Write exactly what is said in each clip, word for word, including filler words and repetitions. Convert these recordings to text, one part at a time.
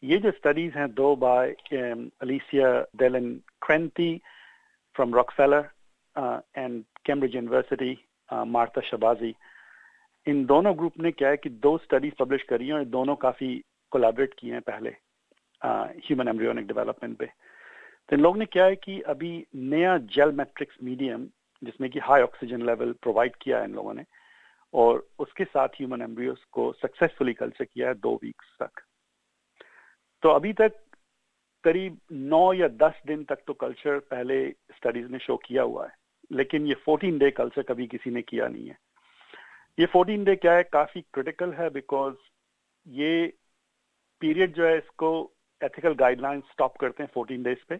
ये जो स्टडीज हैं दो बाय अलिसिया डेलन क्रेंटी from Rockefeller and Cambridge university, मार्था शबाजी, इन दोनों ग्रुप ने क्या है कि दो स्टडीज पब्लिश करी हैं और दोनों काफी कोलैबोरेट किए हैं पहले ह्यूमन एम्ब्रियोनिक डेवलपमेंट पे। तो इन लोगों ने क्या है कि अभी नया जेल मैट्रिक्स मीडियम जिसमें कि हाई ऑक्सीजन लेवल प्रोवाइड किया है इन लोगों ने, और उसके साथ ह्यूमन एम्ब्रियोस को सक्सेसफुली कल्चर किया है दो वीक्स तक। तो अभी तक करीब नौ या दस दिन तक तो कल्चर पहले स्टडीज ने शो किया हुआ है, लेकिन ये फोर्टीन डे कल्चर कभी किसी ने किया नहीं है। ये फोर्टीन डे क्या है, काफी क्रिटिकल है, बिकॉज ये पीरियड जो है इसको एथिकल गाइडलाइंस स्टॉप करते हैं फोर्टीन डेज पे,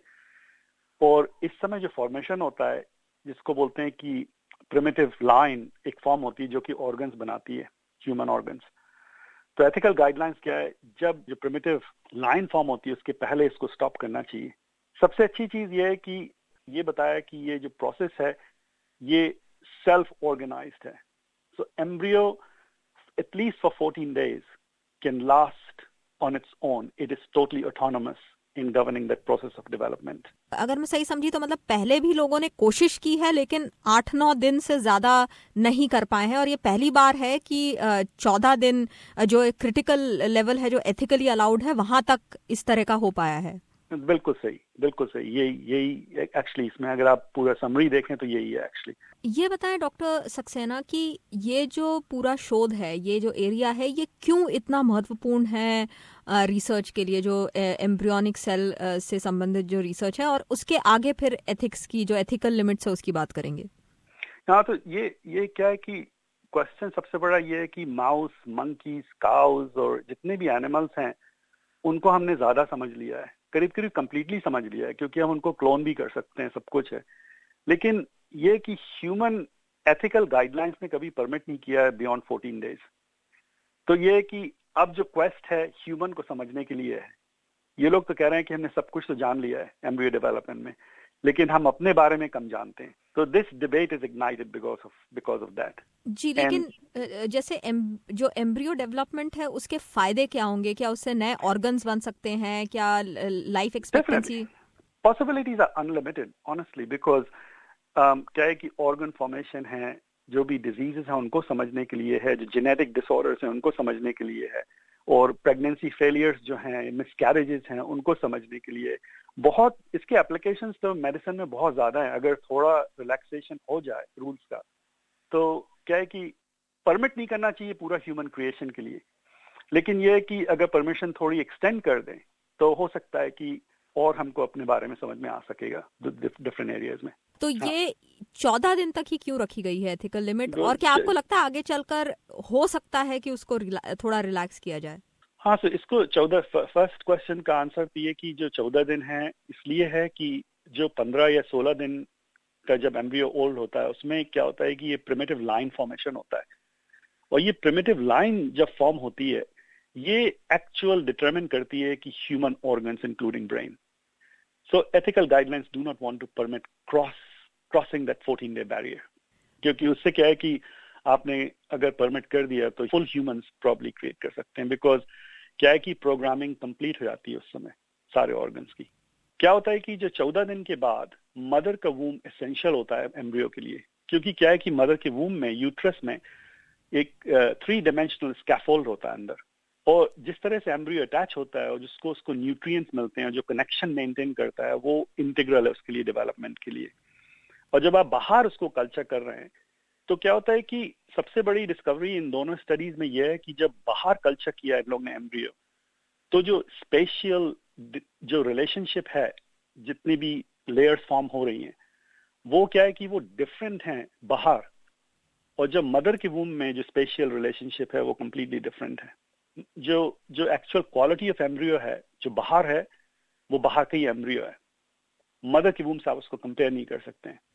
और इस समय जो फॉर्मेशन होता है जिसको बोलते हैं कि प्रिमिटिव लाइन एक फॉर्म होती है जो कि ऑर्गन्स बनाती है, ह्यूमन ऑर्गन्स। तो एथिकल गाइडलाइंस क्या है, जब जो प्रिमिटिव लाइन फॉर्म होती है उसके पहले इसको स्टॉप करना चाहिए। सबसे अच्छी चीज ये है कि ये बताया कि ये जो प्रोसेस है ये सेल्फ ऑर्गेनाइज्ड है। So embryo at least for fourteen days can last on its own, it is totally autonomous in governing that process of development. अगर मैं सही समझी तो मतलब पहले भी लोगों ने कोशिश की है लेकिन आठ नौ दिन से ज्यादा नहीं कर पाए हैं, और ये पहली बार है कि चौदह दिन जो क्रिटिकल लेवल है जो एथिकली अलाउड है वहां तक इस तरह का हो पाया है। बिल्कुल सही, बिल्कुल सही, यही यही एक्चुअली इसमें अगर आप पूरा समरी देखें तो यही है एक्चुअली। ये बताएं डॉक्टर सक्सेना कि ये जो पूरा शोध है, ये जो एरिया है, ये क्यों इतना महत्वपूर्ण है रिसर्च के लिए, जो एम्ब्रियोनिक सेल से संबंधित जो रिसर्च है, और उसके आगे फिर एथिक्स की जो एथिकल लिमिट्स है उसकी बात करेंगे। हाँ, तो ये ये क्या है कि क्वेश्चन सबसे बड़ा ये है कि माउस, मंकीज, काउज और जितने भी एनिमल्स हैं उनको हमने ज्यादा समझ लिया है, करीब करीब कंप्लीटली समझ लिया है, क्योंकि हम उनको क्लोन भी कर सकते हैं, सब कुछ है। लेकिन ये कि ह्यूमन एथिकल गाइडलाइंस ने कभी परमिट नहीं किया है बियॉन्ड फोर्टीन डेज। तो ये कि अब जो क्वेस्ट है ह्यूमन को समझने के लिए है। ये लोग तो कह रहे हैं कि हमने सब कुछ तो जान लिया है एम्ब्रियो डेवलपमेंट में, लेकिन हम अपने बारे में कम जानते हैं। तो this debate is ignited because of because of that. जी, लेकिन And, जैसे एम, जो एम्ब्रियो डेवलपमेंट है उसके फायदे क्या होंगे? क्या उससे नए ऑर्गन्स बन सकते हैं? क्या life expectancy? Possibilities are unlimited honestly, because क्या है कि ऑर्गन फॉर्मेशन है, जो भी डिजीजेस हैं उनको समझने के लिए है, जो जेनेटिक डिसऑर्डर्स हैं उनको समझने के लिए है, और प्रेगनेंसी फेलियर्स जो हैं, मिसकैरेजेस हैं उनको समझने के लिए बहुत इसके एप्लीकेशंस तो मेडिसिन में बहुत ज्यादा है। अगर थोड़ा रिलैक्सेशन हो जाए रूल्स का तो क्या है कि परमिट नहीं करना चाहिए पूरा ह्यूमन क्रिएशन के लिए, लेकिन यह है कि अगर परमिशन थोड़ी एक्सटेंड कर दें तो हो सकता है कि और हमको अपने बारे में समझ में आ सकेगा डिफरेंट एरियाज में। तो हाँ। ये चौदह दिन तक ही क्यों रखी गई है एथिकल लिमिट, और क्या आपको लगता है आगे चलकर हो सकता है कि उसको रिला, थोड़ा रिलैक्स किया जाए? हाँ, तो इसको चौदह फर्स्ट क्वेश्चन का आंसर तो ये कि जो चौदह दिन है इसलिए है कि जो पंद्रह या सोलह दिन का जब एम्ब्रियो ओल्ड होता है उसमें क्या होता है कि ये प्रिमिटिव लाइन फॉर्मेशन होता है, और ये प्रिमिटिव लाइन जब फॉर्म होती है ये एक्चुअल डिटरमिन करती है कि human organs including brain. So ethical guidelines do not want to permit cross crossing that fourteen day barrier, क्योंकि उससे क्या है कि आपने अगर परमिट कर दिया तो फुल ह्यूमंस प्रॉब्ली क्रिएट कर सकते हैं, बिकॉज क्या है कि प्रोग्रामिंग कंप्लीट हो जाती है उस समय सारे ऑर्गन्स की। क्या होता है कि जो चौदह दिन के बाद मदर का वूम एसेंशियल होता है एम्ब्रियो के लिए, क्योंकि क्या है कि मदर के वूम में, यूट्रस में एक थ्री डायमेंशनल स्कैफोल्ड होता है अंदर, और जिस तरह से एम्ब्रियो अटैच होता है और जिसको उसको न्यूट्रिएंट्स मिलते हैं, जो कनेक्शन मेंटेन करता है, वो इंटीग्रल है उसके लिए, डेवलपमेंट के लिए। और जब आप बाहर उसको कल्चर कर रहे हैं तो क्या होता है कि सबसे बड़ी डिस्कवरी इन दोनों स्टडीज में यह है कि जब बाहर कल्चर किया इन लोग ने एम्ब्रियो, तो जो स्पेशियल जो रिलेशनशिप है, जितनी भी लेयर्स फॉर्म हो रही हैं, वो क्या है कि वो डिफरेंट हैं बाहर, और जब मदर के वूम में जो स्पेशियल रिलेशनशिप है वो कंप्लीटली डिफरेंट है। जो जो एक्चुअल क्वालिटी ऑफ एम्ब्रियो है जो बाहर है वो बाहर का ही एम्ब्रियो है, मदर के वूम से आप उसको कंपेयर नहीं कर सकते हैं।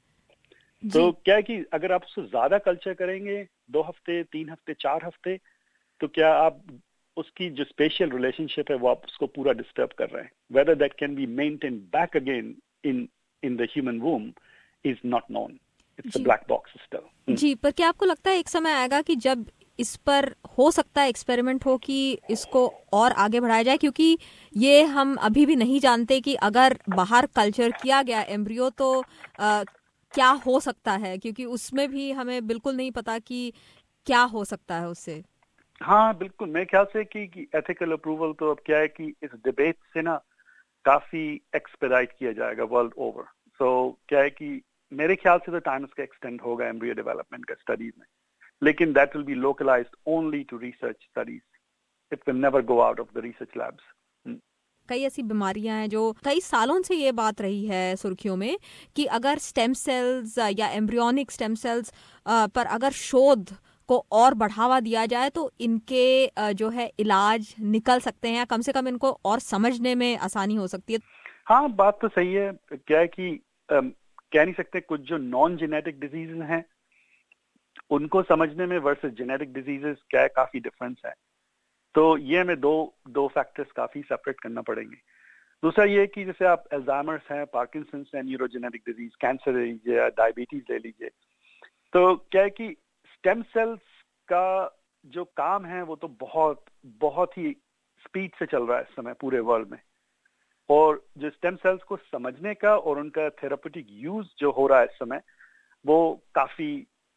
तो क्या है कि अगर आप उसको ज्यादा कल्चर करेंगे, दो हफ्ते, तीन हफ्ते, चार हफ्ते, तो क्या आप उसकी जो स्पेशल रिलेशनशिप है वो आप उसको पूरा डिस्टर्ब कर रहे हैं। Whether that can be maintain back again in in the human womb is not known, it's a black box still. जी, पर क्या आपको लगता है एक समय आएगा कि जब इस पर हो सकता है एक्सपेरिमेंट हो कि इसको और आगे बढ़ाया जाए, क्योंकि ये हम अभी भी नहीं जानते कि अगर बाहर कल्चर किया गया एम्ब्रियो तो आ, क्या हो सकता है, क्योंकि उसमें भी हमें बिल्कुल नहीं पता कि क्या हो सकता है उससे। हाँ बिल्कुल, मेरे ख्याल से कि, कि एथिकल अप्रूवल तो अब क्या है कि इस डिबेट से ना काफी एक्सपेडाइट किया जाएगा वर्ल्ड ओवर। सो क्या है कि मेरे ख्याल से तो टाइम उसका एक्सटेंड होगा एम्ब्रियो डेवलपमेंट का स्टडीज में, लेकिन that will be localised only to research studies. It will never go out of the research labs. कई ऐसी बीमारियां हैं जो कई सालों से ये बात रही है सुर्खियों में कि अगर स्टेम सेल्स या एम्ब्रियोनिक स्टेम सेल्स पर अगर शोध को और बढ़ावा दिया जाए तो इनके जो है इलाज निकल सकते हैं, या कम से कम इनको और समझने में आसानी हो सकती है। हाँ बात तो सही है। क्या है कि um, कह नहीं सकते, कुछ जो नॉन जेनेटिक डिजीजेस हैं उनको समझने में वर्सेस जेनेटिक डिजीजेस क्या है काफी डिफरेंस है। तो ये हमें दो दो फैक्टर्स काफी सेपरेट करना पड़ेंगे। दूसरा ये कि जैसे आप अल्जाइमर्स हैं, पार्किंसंस है, न्यूरोजेनेटिक डिजीज, कैंसर ले लीजिए या डायबिटीज ले लीजिए, तो क्या है कि स्टेम सेल्स का जो काम है वो तो बहुत बहुत ही स्पीड से चल रहा है इस समय पूरे वर्ल्ड में, और जो स्टेम सेल्स को समझने का और उनका थेराप्यूटिक यूज जो हो रहा है इस समय वो काफी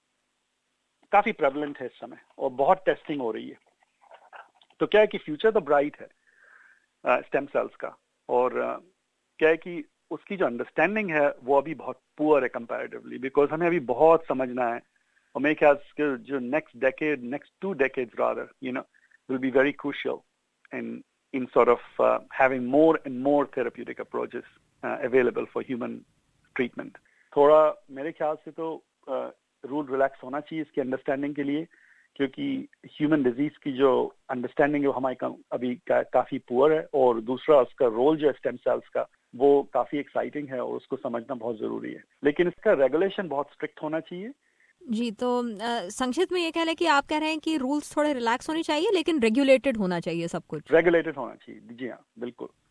काफी प्रेवलेंट है इस समय, और बहुत टेस्टिंग हो रही है। तो क्या है कि फ्यूचर तो ब्राइट है स्टेम सेल्स का, और uh, क्या है कि उसकी जो अंडरस्टैंडिंग है वो अभी बहुत पुअर है कंपैरेटिवली, बिकॉज हमें अभी बहुत समझना है। और मेरे ख्याल से जो next decade, next two decades rather, you know, will be very crucial in in sort of uh, having more and more therapeutic approaches uh, available for human treatment. थोड़ा मेरे ख्याल से तो रूल uh, रिलैक्स होना चाहिए इसकी understanding के लिए, क्योंकि ह्यूमन डिजीज की जो अंडरस्टैंडिंग है वो हमारी अभी का, काफी पुअर है, और दूसरा उसका रोल जो है स्टेम सेल्स का वो काफी एक्साइटिंग है और उसको समझना बहुत जरूरी है, लेकिन इसका रेगुलेशन बहुत स्ट्रिक्ट होना चाहिए। जी, तो संक्षिप्त में ये कह लें कि आप कह रहे हैं कि रूल्स थोड़े रिलैक्स होने चाहिए लेकिन रेगुलेटेड होना चाहिए सब कुछ। रेगुलेटेड होना चाहिए, जी हाँ बिल्कुल।